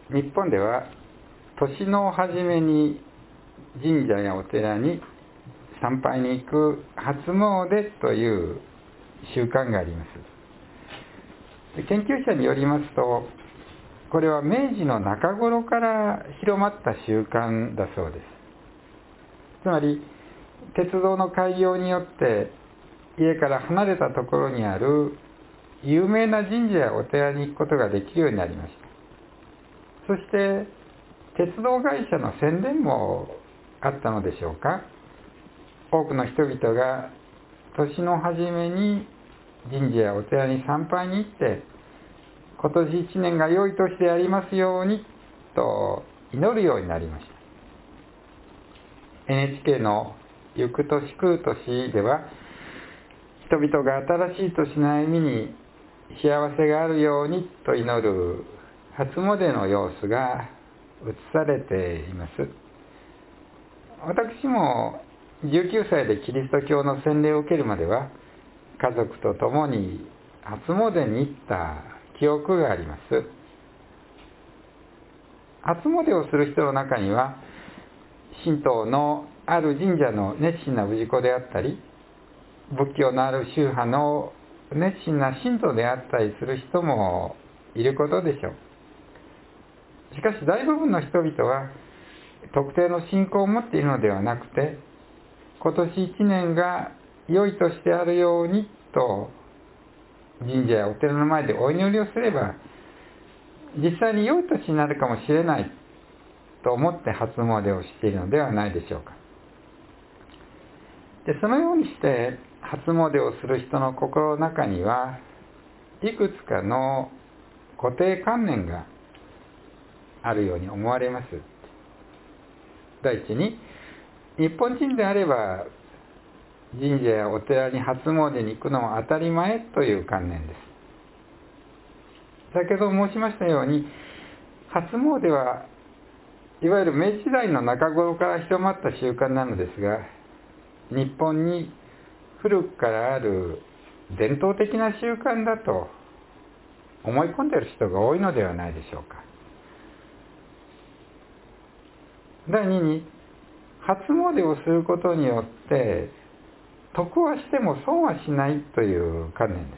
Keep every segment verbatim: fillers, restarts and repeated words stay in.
日本では年の初めに神社やお寺に参拝に行く初詣という習慣があります。研究者によりますと、これは明治の中頃から広まった習慣だそうです。つまり鉄道の開業によって家から離れたところにある有名な神社やお寺に行くことができるようになりました。そして鉄道会社の宣伝もあったのでしょうか。多くの人々が年の初めに神社やお寺に参拝に行って、今年一年が良い年でありますようにと祈るようになりました。 エヌエイチケー のゆく年来る年では、人々が新しい年の歩みに幸せがあるようにと祈る初詣の様子が映されています。私もじゅうきゅうさいでキリスト教の洗礼を受けるまでは、家族と共に初詣に行った記憶があります。初詣をする人の中には、神道のある神社の熱心な氏子であったり、仏教のある宗派の熱心な信徒であったりする人もいることでしょう。しかし大部分の人々は特定の信仰を持っているのではなくて、今年一年が良い年であるようにと神社やお寺の前でお祈りをすれば、実際に良い年になるかもしれないと思って初詣をしているのではないでしょうか。で、そのようにして初詣をする人の心の中には、いくつかの固定観念があるように思われます。第一に、日本人であれば神社やお寺に初詣に行くのは当たり前という観念です。先ほど申しましたように、初詣はいわゆる明治時代の中頃から広まった習慣なのですが、日本に古くからある伝統的な習慣だと思い込んでいる人が多いのではないでしょうか。第二に、初詣をすることによって得はしても損はしないという観念です。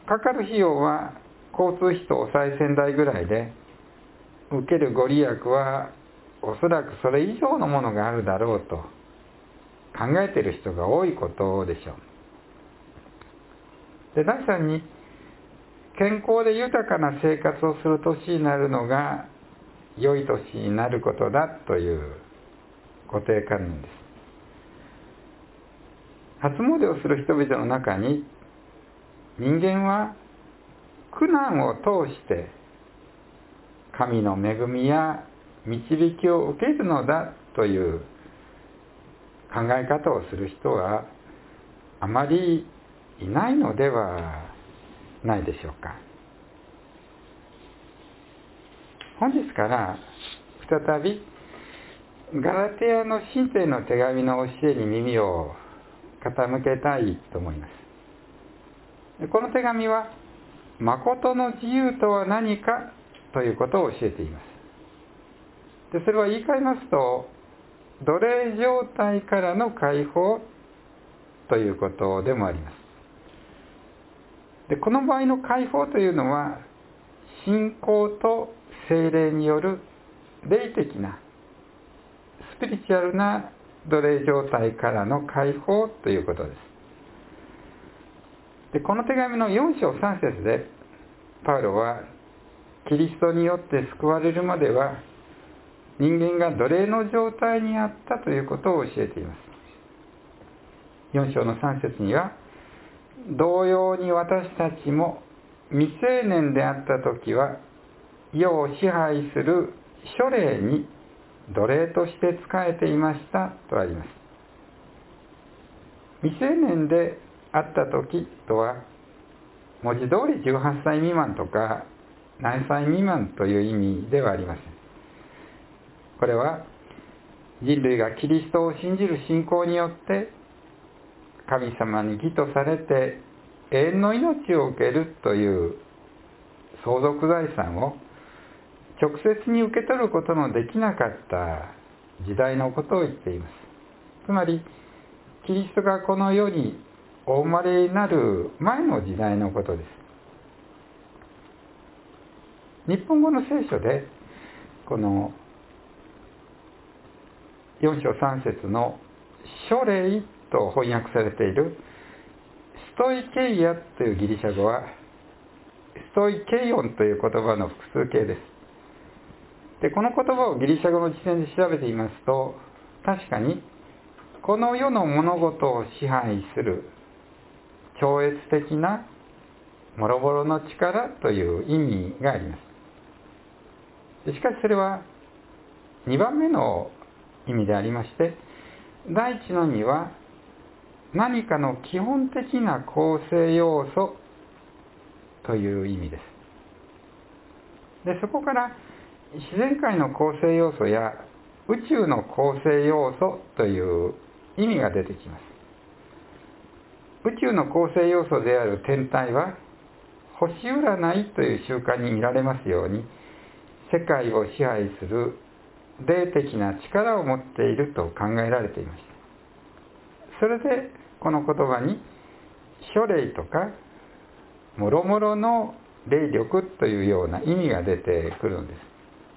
かかる費用は交通費とお賽銭代ぐらいで、受けるご利益はおそらくそれ以上のものがあるだろうと考えている人が多いことでしょう。で、第三に、健康で豊かな生活をする年になるのが良い年になることだという固定観念です。初詣をする人々の中に、人間は苦難を通して神の恵みや導きを受けるのだという考え方をする人はあまりいないのではないでしょうか。本日から再びガラテヤの信徒への手紙の教えに耳を傾けたいと思います。この手紙は、誠の自由とは何かということを教えています。で、それは言い換えますと、奴隷状態からの解放ということでもあります。で、この場合の解放というのは、信仰と聖霊による霊的な、スピリチュアルな奴隷状態からの解放ということです。で、この手紙のよん章さん節で、パウロはキリストによって救われるまでは人間が奴隷の状態にあったということを教えています。よん章のさん節には、同様に私たちも未成年であった時は世を支配する諸霊に奴隷として仕えていましたとあります。未成年であった時とは、文字通りじゅうはっさい未満とか何歳未満という意味ではありません。これは人類がキリストを信じる信仰によって神様に義とされて永遠の命を受けるという相続財産を直接に受け取ることのできなかった時代のことを言っています。つまりキリストがこの世にお生まれになる前の時代のことです。日本語の聖書でこのよん章さん節の書霊と翻訳されているストイケイアというギリシャ語はストイケイオンという言葉の複数形です。でこの言葉をギリシャ語の辞典で調べてみますと、確かにこの世の物事を支配する超越的な諸々の力という意味があります。しかしそれはにばんめの意味でありまして、第一のには何かの基本的な構成要素という意味です。でそこから自然界の構成要素や宇宙の構成要素という意味が出てきます。宇宙の構成要素である天体は星占いという習慣に見られますように、世界を支配する霊的な力を持っていると考えられていました。それでこの言葉に書霊とかもろもろの霊力というような意味が出てくるのです。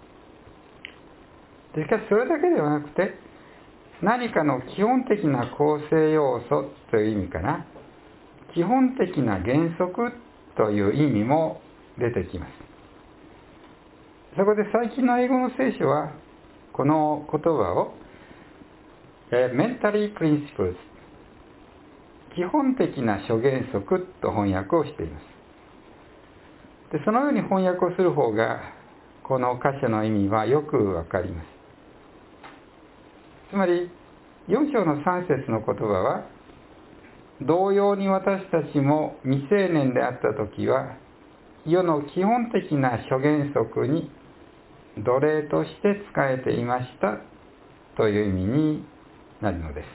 しかしそれだけではなくて、何かの基本的な構成要素という意味から基本的な原則という意味も出てきます。そこで最近の英語の聖書はこの言葉をメンタリープリンシプル基本的な諸原則と翻訳をしています。でそのように翻訳をする方がこの箇所の意味はよくわかります。つまりよん章のさん節の言葉は、同様に私たちも未成年であった時は世の基本的な諸原則に奴隷として仕えていましたという意味になるのです。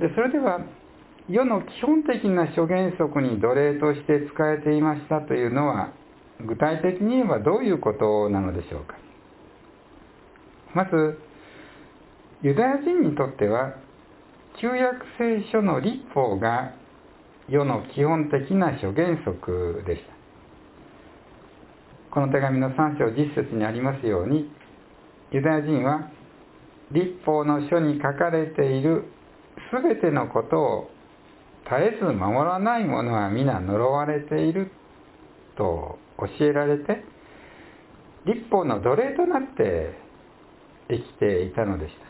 でそれでは世の基本的な諸原則に奴隷として仕えていましたというのは具体的に言えばどういうことなのでしょうか。まずユダヤ人にとっては旧約聖書の律法が世の基本的な諸原則でした。この手紙のさん章じゅっ節にありますように、ユダヤ人は律法の書に書かれているすべてのことを絶えず守らない者は皆呪われていると教えられて、律法の奴隷となって生きていたのでした。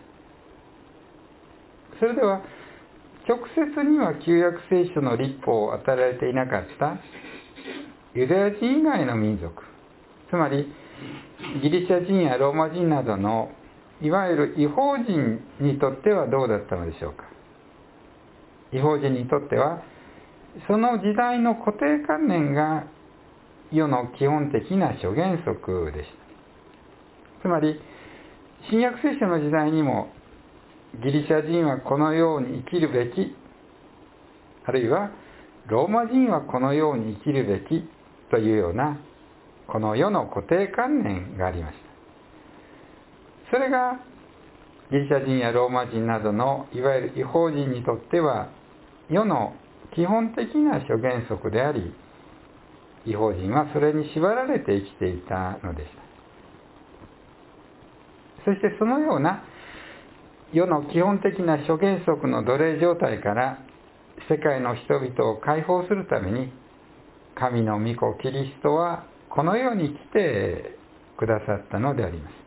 それでは直接には旧約聖書の律法を与えられていなかったユダヤ人以外の民族、つまりギリシャ人やローマ人などのいわゆる異邦人にとってはどうだったのでしょうか。異邦人にとってはその時代の固定観念が世の基本的な諸原則でした。つまり新約聖書の時代にもギリシャ人はこのように生きるべき、あるいはローマ人はこのように生きるべきというようなこの世の固定観念がありました。それがギリシャ人やローマ人などのいわゆる異邦人にとっては世の基本的な諸原則であり、異邦人はそれに縛られて生きていたのでした。そしてそのような世の基本的な諸原則の奴隷状態から世界の人々を解放するために、神の御子キリストはこの世に来てくださったのであります。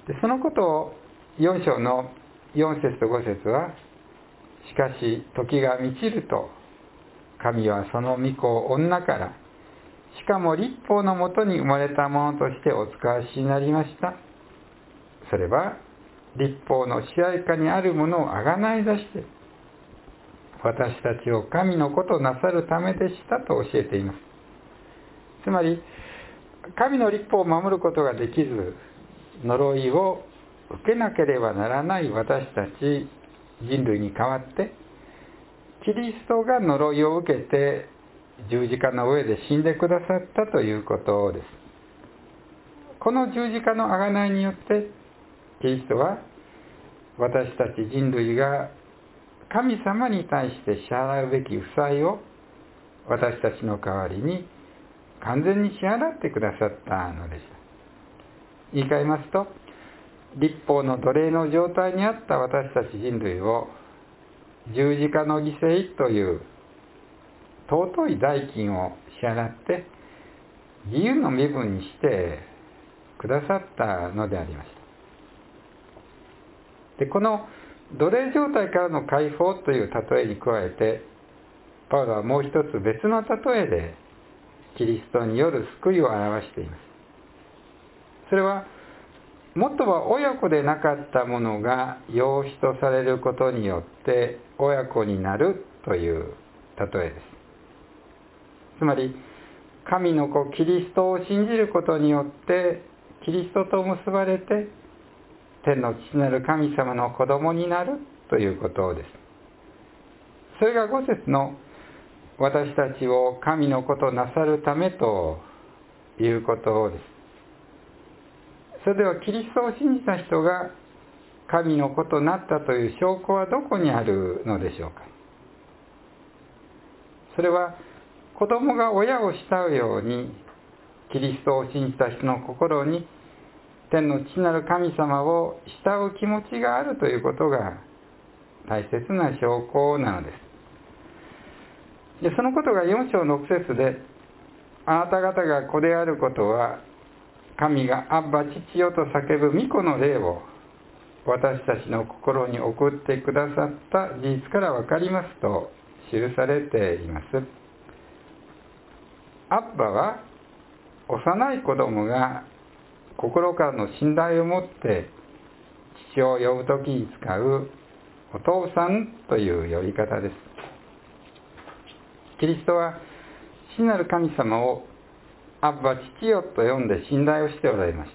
でそのことをよん章のよん節とご節は、しかし時が満ちると神はその御子を女から、しかも律法のもとに生まれたものとしてお使わしになりました。それは律法の支配下にあるものをあがない出して、私たちを神の子となさるためでしたと教えています。つまり、神の律法を守ることができず、呪いを受けなければならない私たち人類に代わって、キリストが呪いを受けて十字架の上で死んでくださったということです。この十字架の贖いによってキリストは私たち人類が神様に対して支払うべき負債を私たちの代わりに完全に支払ってくださったのでした。言い換えますと、律法の奴隷の状態にあった私たち人類を十字架の犠牲という尊い代金を支払って自由の身分にしてくださったのでありました。で、この奴隷状態からの解放という例えに加えて、パウロはもう一つ別の例えでキリストによる救いを表しています。それは元は親子でなかったものが養子とされることによって親子になるという例えです。つまり神の子キリストを信じることによってキリストと結ばれて天の父なる神様の子供になるということです。それがご節の私たちを神の子となさるためということです。それではキリストを信じた人が神の子となったという証拠はどこにあるのでしょうか。それは子供が親を慕うようにキリストを信じた人の心に天の父なる神様を慕う気持ちがあるということが大切な証拠なのです。で、そのことがよん章ろく節で、あなた方が子であることは神がアッバ父よと叫ぶ御子の霊を私たちの心に送ってくださった事実からわかりますと記されています。アッバは幼い子供が心からの信頼を持って父を呼ぶときに使うお父さんという呼び方です。キリストは父なる神様をアッバ父よと呼んで信頼をしておられました。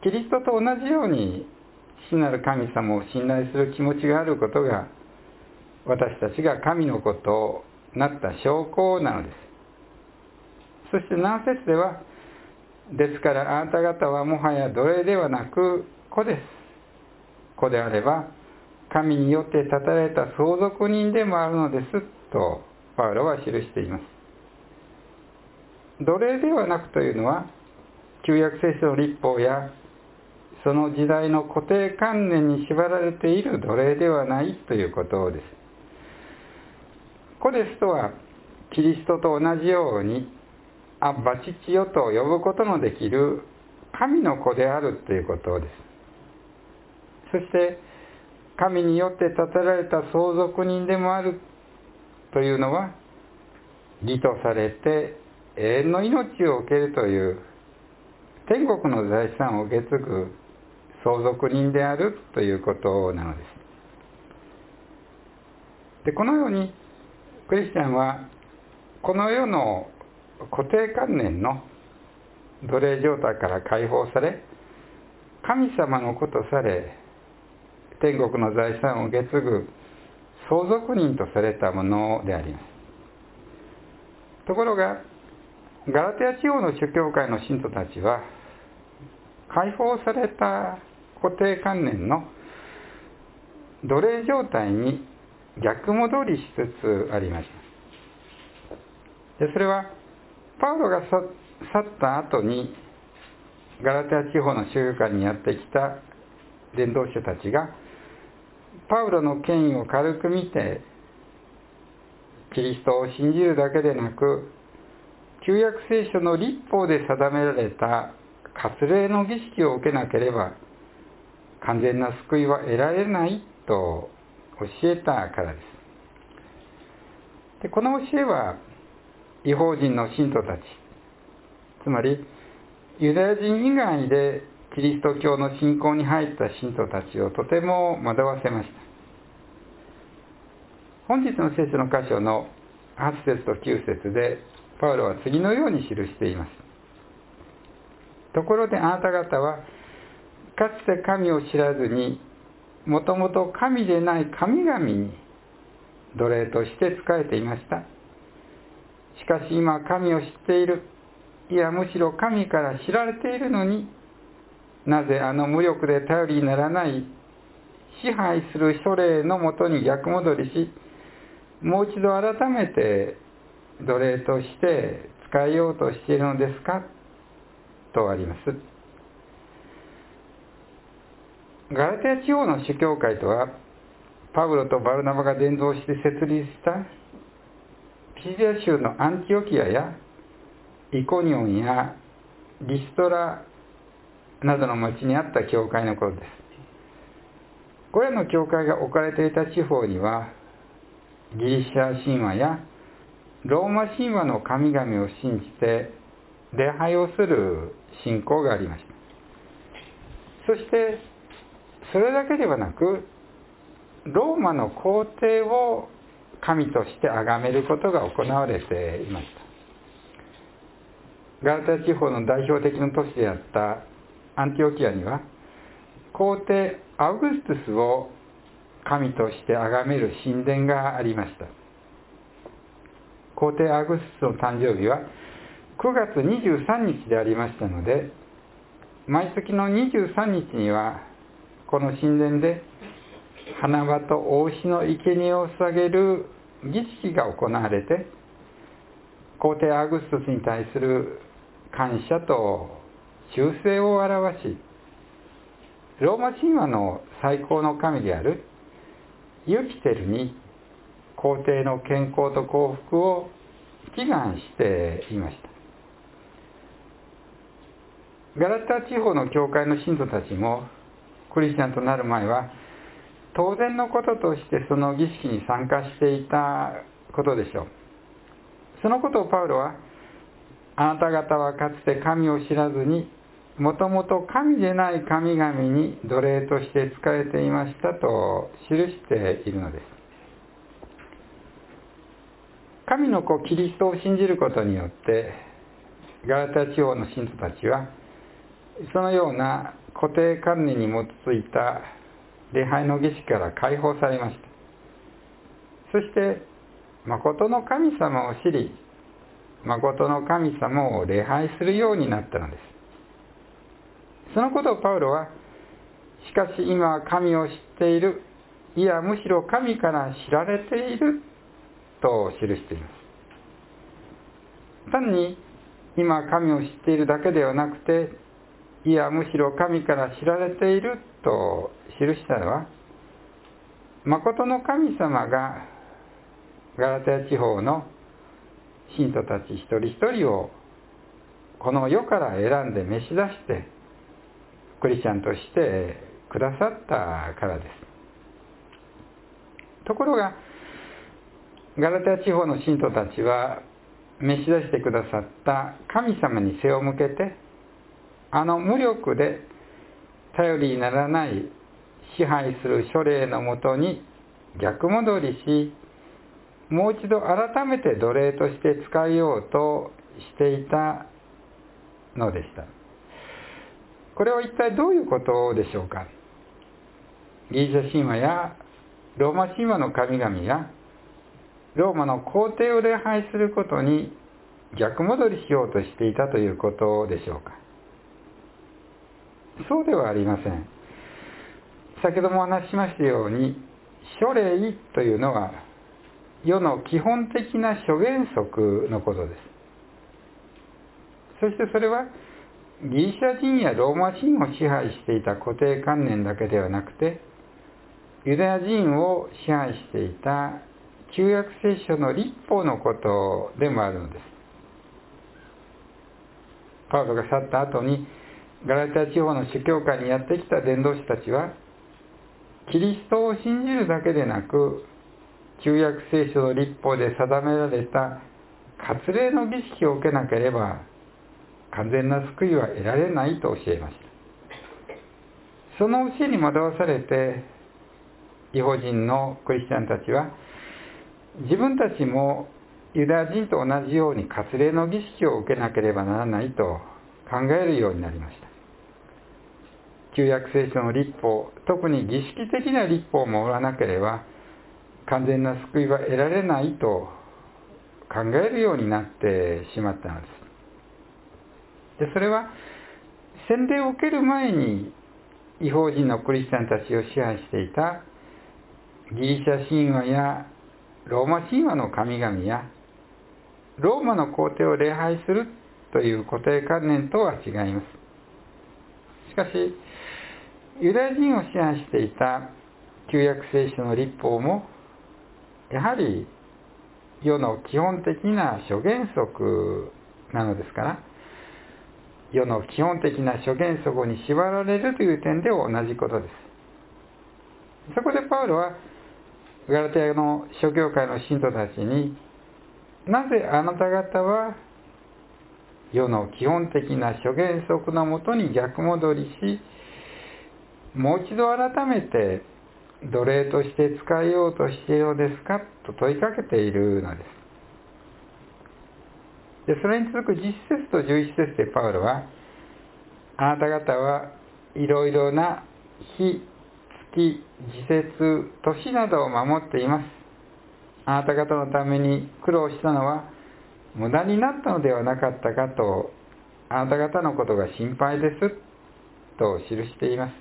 キリストと同じように父なる神様を信頼する気持ちがあることが私たちが神の子となった証拠なのです。そしてなな節では、ですからあなた方はもはや奴隷ではなく子です。子であれば神によって立たれた相続人でもあるのですとパウロは記しています。奴隷ではなくというのは旧約聖書の律法やその時代の固定観念に縛られている奴隷ではないということです。子ですとはキリストと同じようにアッバ父よと呼ぶことのできる神の子であるということです。そして神によって立てられた相続人でもあるというのは義とされて永遠の命を受けるという天国の財産を受け継ぐ相続人であるということなのです。で、このようにクリスチャンはこの世の固定観念の奴隷状態から解放され、神様の子とされ、天国の財産を受け継ぐ相続人とされたものであります。ところがガラテヤ地方の諸教会の信徒たちは解放された固定観念の奴隷状態に逆戻りしつつありました。で、それはパウロが去った後にガラテヤ地方の宗教会にやってきた伝道者たちがパウロの権威を軽く見てキリストを信じるだけでなく旧約聖書の律法で定められた割礼の儀式を受けなければ完全な救いは得られないと教えたからです。で、この教えは異邦人の信徒たち、つまりユダヤ人以外でキリスト教の信仰に入った信徒たちをとても惑わせました。本日の聖書の箇所のはち節ときゅう節でパウロは次のように記しています。ところであなた方はかつて神を知らずにもともと神でない神々に奴隷として仕えていました。 しかし今神を知っている、いやむしろ神から知られているのに、なぜあの無力で頼りにならない支配する書類のもとに逆戻りし、もう一度改めて奴隷として使えようとしているのですかとあります。ガラテヤ地方の主教会とは、パウロとバルナバが伝道して設立したピシア州のアンティオキアやイコニオンやリストラなどの町にあった教会のことです。これらの教会が置かれていた地方には、ギリシャ神話やローマ神話の神々を信じて礼拝をする信仰がありました。そしてそれだけではなく、ローマの皇帝を神として崇めることが行われていました。ガラテヤ地方の代表的な都市であったアンティオキアには、皇帝アウグストゥスを神として崇める神殿がありました。皇帝アウグストゥスの誕生日はくがつにじゅうさんにちでありましたので、毎月のにじゅうさんにちにはこの神殿で花輪と大牛の生贄を捧げる儀式が行われて、皇帝アウグストゥスに対する感謝と忠誠を表し、ローマ神話の最高の神であるユピテルに皇帝の健康と幸福を祈願していました。ガラテヤ地方の教会の信徒たちも、クリスチャンとなる前は当然のこととしてその儀式に参加していたことでしょう。そのことをパウロは、あなた方はかつて神を知らずに、もともと神でない神々に奴隷として仕えていましたと記しているのです。神の子キリストを信じることによって、ガラテヤ地方の信徒たちは、そのような固定観念に基づいた礼拝の儀式から解放されました。そして、誠の神様を知り、誠の神様を礼拝するようになったのです。そのことをパウロは、しかし今は神を知っている、いやむしろ神から知られていると記しています。単に今神を知っているだけではなくて、いやむしろ神から知られていると記したのは、誠の神様がガラテヤ地方の信徒たち一人一人をこの世から選んで召し出してクリスチャンとしてくださったからです。ところがガラテヤ地方の信徒たちは、召し出してくださった神様に背を向けて、あの無力で頼りにならない支配する書類のもとに逆戻りし、もう一度改めて奴隷として使いようとしていたのでした。これは一体どういうことでしょうか。ギリシャ神話やローマ神話の神々やローマの皇帝を礼拝することに逆戻りしようとしていたということでしょうか。そうではありません。先ほどもお話ししましたように、書類というのは世の基本的な諸原則のことです。そしてそれはギリシャ人やローマ人を支配していた固定観念だけではなくて、ユダヤ人を支配していた旧約聖書の律法のことでもあるのです。パウロが去った後にガラテヤ地方の主教会にやってきた伝道師たちは、キリストを信じるだけでなく、旧約聖書の律法で定められた割礼の儀式を受けなければ完全な救いは得られないと教えました。その教えに惑わされて、異邦人のクリスチャンたちは自分たちもユダヤ人と同じように割礼の儀式を受けなければならないと考えるようになりました。旧約聖書の律法、特に儀式的な律法を守らなければ完全な救いは得られないと考えるようになってしまったのです。で、それは洗礼を受ける前に異邦人のクリスチャンたちを支配していたギリシャ神話やローマ神話の神々やローマの皇帝を礼拝するという固定観念とは違います。しかし、ユダヤ人を支配していた旧約聖書の律法も、やはり世の基本的な諸原則なのですから、世の基本的な諸原則に縛られるという点で同じことです。そこでパウロは、ガラテヤの諸教会の信徒たちに、なぜあなた方は世の基本的な諸原則のもとに逆戻りし、もう一度改めて奴隷として使いようとしているのですかと問いかけているのです。で、それに続くじゅっ節とじゅういち節でパウロは、あなた方はいろいろな日、月、時節、年などを守っています。あなた方のために苦労したのは無駄になったのではなかったかと、あなた方のことが心配ですと記しています。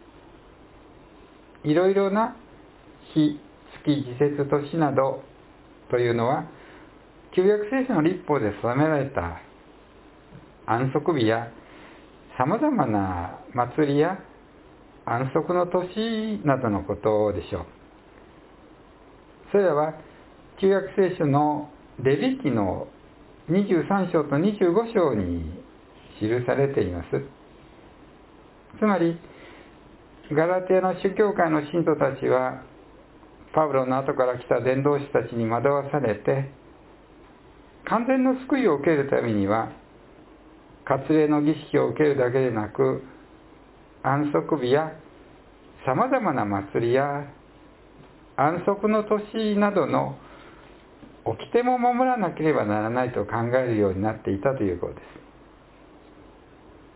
いろいろな日、月、時節、年などというのは、旧約聖書の律法で定められた安息日やさまざまな祭りや安息の年などのことでしょう。それらは旧約聖書のレビ記のにじゅうさん章とにじゅうご章に記されています。つまり、ガラテヤの諸教会の信徒たちは、パウロの後から来た伝道師たちに惑わされて、完全の救いを受けるためには、割礼の儀式を受けるだけでなく、安息日やさまざまな祭りや安息の年などの掟も守らなければならないと考えるようになっていたということです。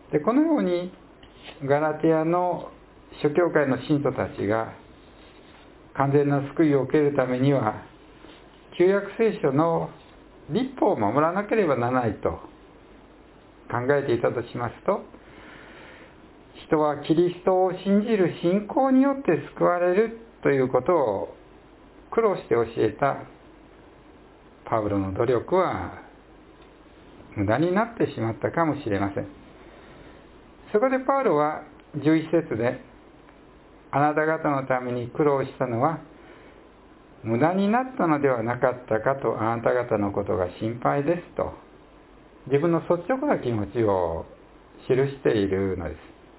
で、このようにガラテヤの諸教会の信徒たちが完全な救いを受けるためには、旧約聖書の律法を守らなければならないと考えていたとしますと、人はキリストを信じる信仰によって救われるということを苦労して教えたパウロの努力は無駄になってしまったかもしれません。そこでパウロはじゅういち節で、あなた方のために苦労したのは無駄になったのではなかったかと、あなた方のことが心配ですと、自分の率直な気持ちを記しているのです。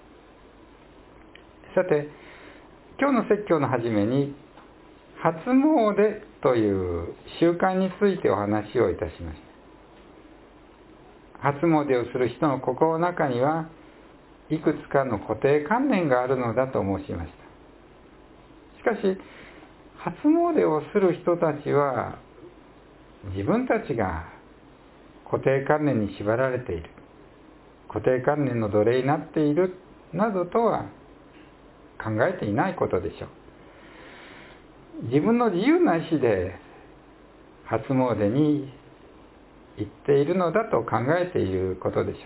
さて、今日の説教の初めに初詣という習慣についてお話をいたしました。初詣をする人の心の中にはいくつかの固定観念があるのだと申しました。しかし、初詣をする人たちは自分たちが固定観念に縛られている、固定観念の奴隷になっているなどとは考えていないことでしょう。自分の自由な意志で初詣に行っているのだと考えていることでしょ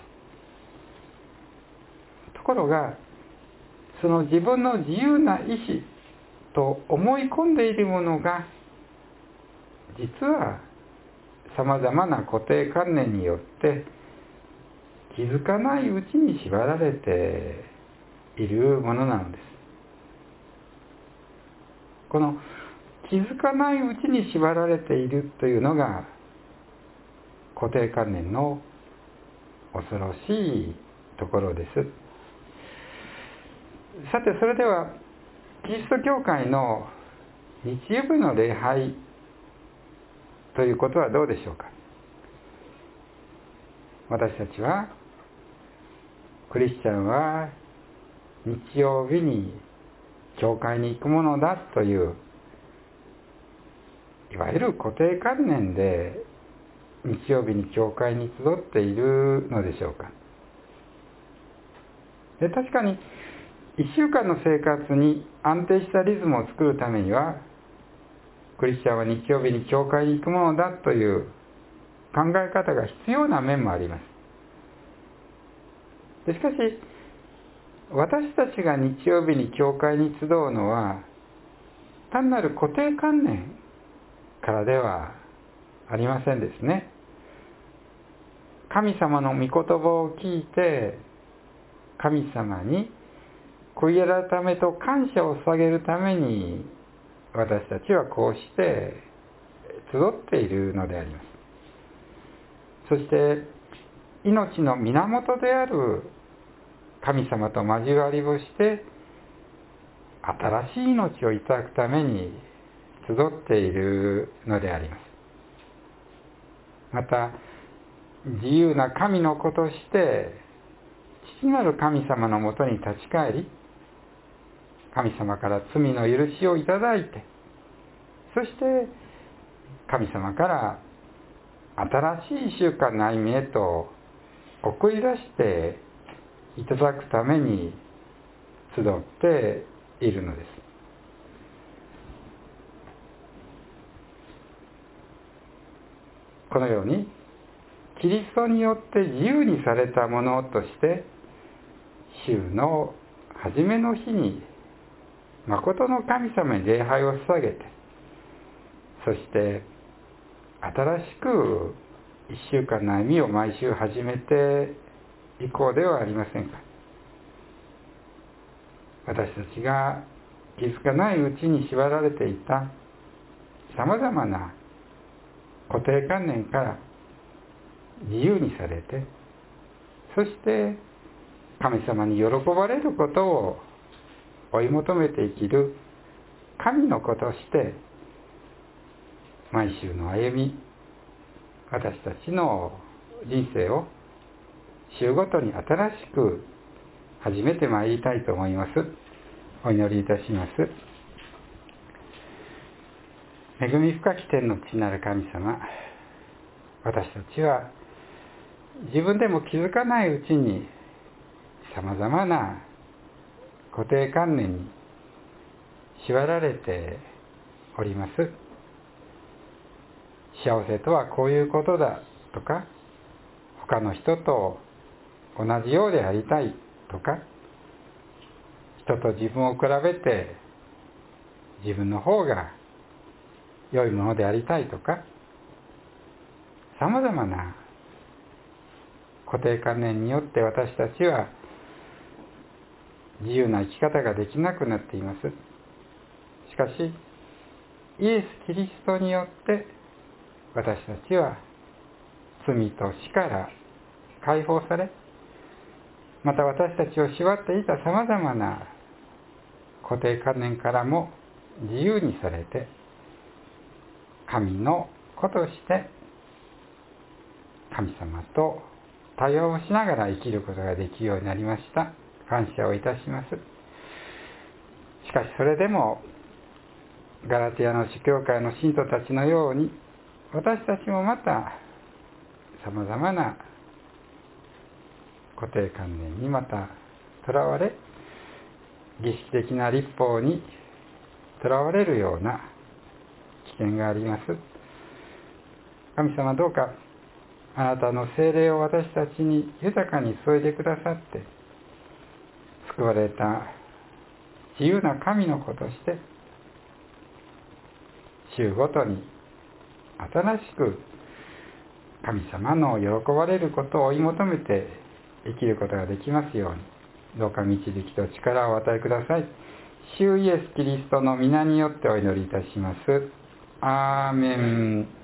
う。ところが、その自分の自由な意志と思い込んでいるものが、実はさまざまな固定観念によって気づかないうちに縛られているものなのです。この気づかないうちに縛られているというのが固定観念の恐ろしいところです。さて、それではキリスト教会の日曜日の礼拝ということはどうでしょうか。私たちはクリスチャンは日曜日に教会に行くものだといういわゆる固定観念で日曜日に教会に集っているのでしょうか。で、確かにいっしゅうかんの生活に安定したリズムを作るためには、クリスチャンは日曜日に教会に行くものだという考え方が必要な面もあります。でしかし、私たちが日曜日に教会に集うのは、単なる固定観念からではありませんですね。神様の御言葉を聞いて、神様に悔い改めと感謝を捧げるために、私たちはこうして集っているのであります。そして、命の源である神様と交わりをして、新しい命をいただくために集っているのであります。また、自由な神の子として、父なる神様のもとに立ち返り、神様から罪の許しをいただいて、そして神様から新しい習慣の歩みへと送り出していただくために集っているのです。このようにキリストによって自由にされたものとして、週の初めの日に誠の神様に礼拝を捧げて、そして新しく一週間の歩みを毎週始めていこうではありませんか。私たちが気づかないうちに縛られていたさまざまな固定観念から自由にされて、そして神様に喜ばれることを追い求めて生きる神の子として、毎週の歩み、私たちの人生を週ごとに新しく始めてまいりたいと思います。お祈りいたします。恵み深き天の父なる神様、私たちは自分でも気づかないうちにさまざまな固定観念に縛られております。幸せとはこういうことだとか、他の人と同じようでありたいとか、人と自分を比べて自分の方が良いものでありたいとか、さまざまな固定観念によって私たちは自由な生き方ができなくなっています。しかし、イエス・キリストによって私たちは罪と死から解放され、また私たちを縛っていたさまざまな固定観念からも自由にされて、神の子として神様と対話をしながら生きることができるようになりました。感謝をいたします。しかしそれでもガラテヤの諸教会の信徒たちのように、私たちもまたさまざまな固定観念にまたとらわれ、儀式的な律法にとらわれるような危険があります。神様、どうかあなたの聖霊を私たちに豊かに注いでくださって、救われた自由な神の子として週ごとに新しく神様の喜ばれることを追い求めて生きることができますように、どうか導きと力をお与えください。主イエス・キリストの皆によってお祈りいたします。アーメン。